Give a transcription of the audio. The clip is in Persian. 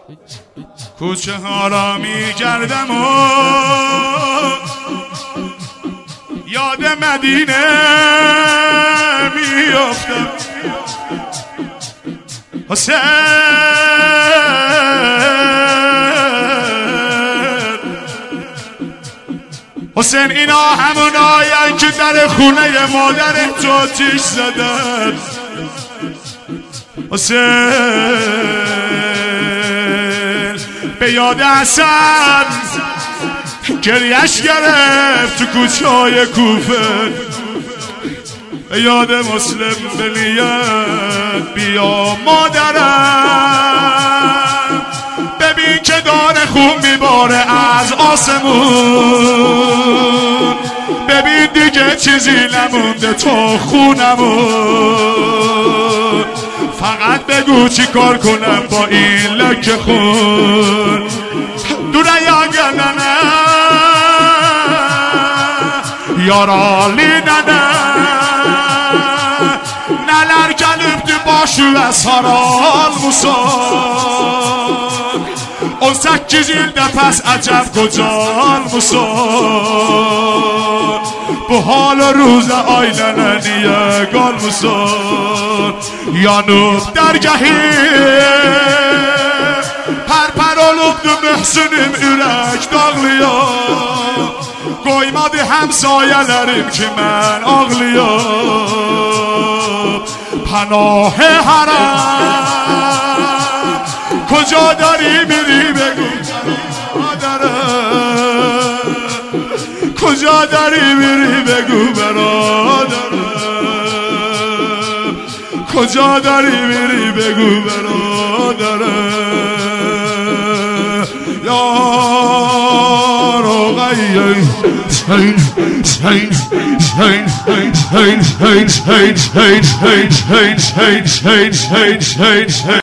کوچه ها را میگردم و یاد مدینه میافتم. حسین حسین اینا همونایی که در خونه مادر تو آتیش زدن. حسین به یاد حسن گریش گرفت تو کوچه های کوفه، به یاد مسلم به نیت بیا مادرم، ببین که داره خون میباره از آسمون، ببین دیگه چیزی نمونده تا خونمون، فقط بگو چی کار کنم با این لکه خون. دوره یا گلنه یارالی ننه neler gelibdi başıma saran musan, 18 ildə pəs əcəb qocalmısan, bu halı ruzə ailənə niyə qalmısan, yanıb dərgəhim pər olubdu mühsünim ürək dağlıyam, qoymadı həmsayələrim ki mən ağlıyam. پناه حرم کجا داری میری بگو برادرم، کجا داری میری بگو برادرم، کجا داری میری بگو برادرم. یا رقیه سین سین سین سین سین سین سین سین سین سین سین سین سین